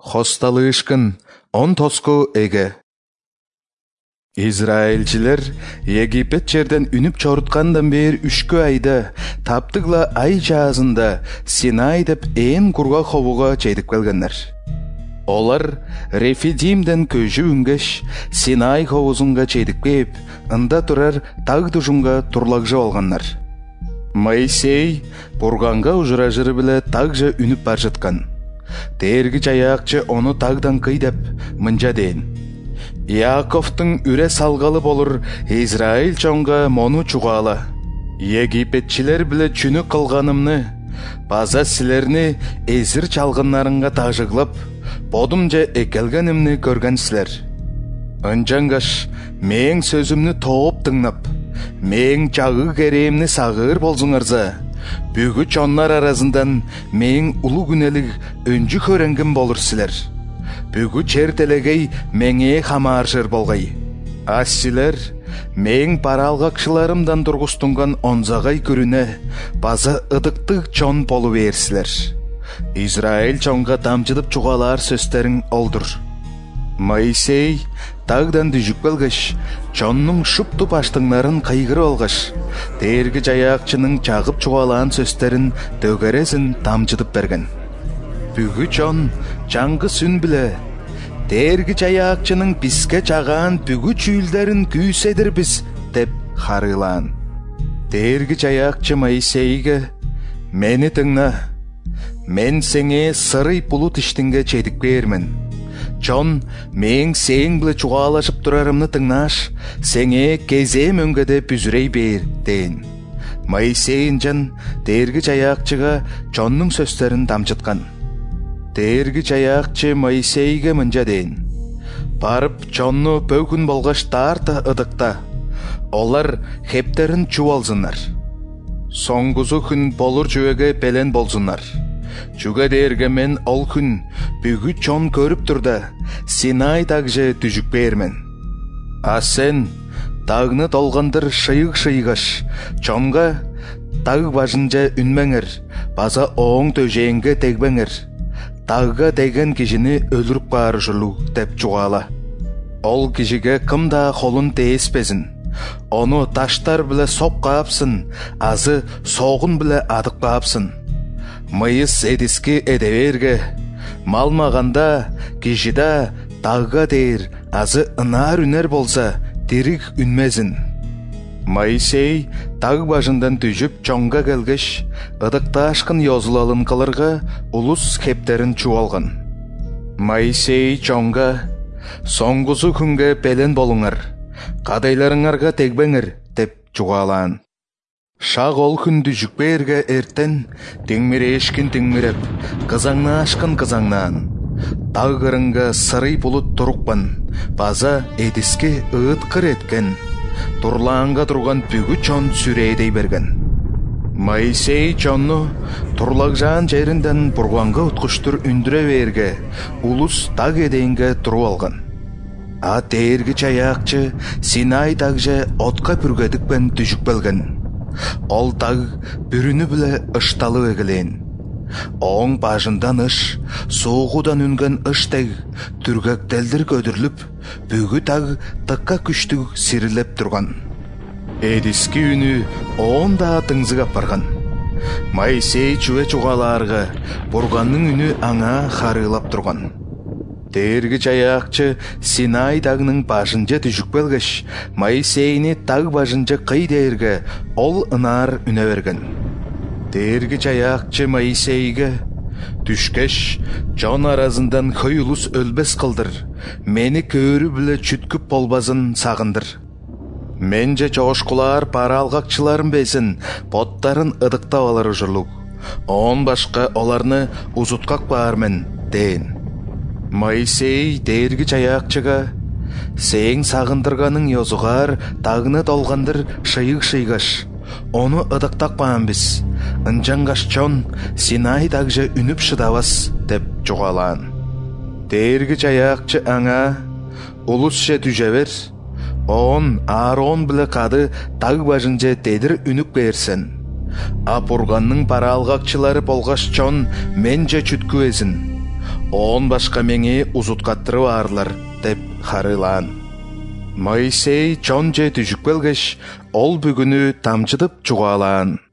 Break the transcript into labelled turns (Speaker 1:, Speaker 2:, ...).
Speaker 1: Хосталышкын он тоску эге. Израильчилер Египет жерден үнүп чоруткандан бери 3 айда таптыгла ай жазында Синай деп ээн кургак ховуга жетип келгеннер. Олар Рефидимден көжү үнгеш Синай ховузунга жетип кеп, ында турар таг душунга турлагжы алганнар. Моисей бурганга ужуражыры биле также үнүп бар жаткан. Тээрги жаякчы ону тагдан кыйдап мынча дейин: Яковтың үре салгалы болур Израиль чоңга мону чугала. Египетчилер биле чүнү кылганымны, база силерни эзир чалгыннарыңга тажыглап, бодумже экелгенимни көргөнсүлер. Ынчангаш мээң сөзүмнү тооп тыңнап, мээң чагы керемни сагыр болсуңарза, бүгү чоннар арасындан мээң улуу күнелик өнжү көрөнгөн болурсилер. Бүгү чер телегей меңе хамааршыр болгай. Силер мээң паралгакчыларымдан тургустунган онзагай күрүнө база ыдыктык чон болу берсилер. Израиль чонга тамчылып чугалар сөздөрүң олдур. Моисей тагдан дүжүк келгеш, чоннуң шуптуп аштыңнарын кайгырып алгаш, тээрги жаякчынын чагып чугалаан сөздөрүн төгөресин тамчытып берген. Бүгү чон жаңгы сүн биле тээрги жаякчынын бизге чагаан бүгү чүүлдөрүн күйседирбиз деп харыйлаан. Тээрги жаякчы Моисейге: мени тыңна, мен сеңе сырый булут иштинге жетип бермен. Чон мээң сээң биле чугаалашып турарымны тыңнаш, сеңе кезээ мөңгөдө бүзүрей бер дейин. Моисей инжан тээрги жаякчыга чоннуң сөздөрүн тамчыткан. Тээрги жаякчы Моисейге мынча дейин: барып чонну бөгүн болгаш тарта ыдыкта, олар хептерин чубалсынар. Соңгузу күн болур жүйөге белен болсунар. Чуга дээрге мен ол күн бүгү чон көрүп турда, Синай также түжүк бермен. Сен тагны толгандыр шыйык-шыйгаш, чонга таг башынча үнмеңер, база оң төжеңге тегбеңер. Тагга деген кишини өлүрүп каарышылуу деп чугала. Ол кишиге кымда колун тээспесин. Ону таштар биле соп каапсын, азы согун биле адып каапсын. Мыйыс эдиски эдеберге, малмаганда кишида тагга дейир, азы ынаар үнер болса, дирик үнмезин. Моисей таг башындан түжүп чоңга келгеш, ыдыктаашкын йозулалын кылырга улус хептерин чуалган. Моисей чоңга: соңгусу күнгө белен болуңар, кадайларыңарга тегбеңер деп чугалаан. Шаг ол күн түжүк берге эртен теңмирешкин теңмиреп, кызаңнаашкын кызаңнаан. Таг ырыңга сырый булут турукпан, база эдиске ыыткыр эткен. Турлаанга турган бүгү чон сүрейдей берген. Моисей чонну турлагжаан жеринден бурганга уткуштур үндүрө берге, улус таг эдейинге туруп алган. Тээрги жаякчы Синай также отка пүргедикпен түжүк келген. Ол таг бүрүнү биле ышталып эгелейин. Оң башындан ыш, суугудан үнген ыш тег түргөктелдир көдүрүлүп, бүгү таг тыкка күчтүк сирилеп турган. Эдиски үнү оонда тыңзыгап барган. Моисей чуе чугалаарга бурганның үнү аңа харыйлап турган. Тээрги жаякчы Синай тагынын башынча түжүк келгеш, Моисейни таг башынча кый дээрге ол ынаар үнө берген. Тээрги жаякчы Моисейге: түшкеш чон арасындан хөй улус өлбес кылдыр, мени көөрү биле чүткүп болбасын сагындыр. Менже чоошкулар паралгакчыларым бесин, боттарын ыдыктап алар ужурлук. Он башка оларны узуткак баармен дейин. Моисей тээрги жаякчыга: сээң сагындырганың йозугар тагны толгандыр шыйык-шыйгаш, ону ыдыктак баанбиз. Ынчангаш чон Синай также үнүп шыдабас деп чугалаан. Тээрги жаякчы аңа: улусче түжебер, оон Аарон биле кады таг башынча тедир үнүп берсен. Бурганның паралгакчылары болгаш чон менже чүткүбесин. Он башка меңи узуткаттырып арлар деп харылаан. Моисей чон же түшүп келгеш, ол бүгүнү тамчыдып чугаалаан.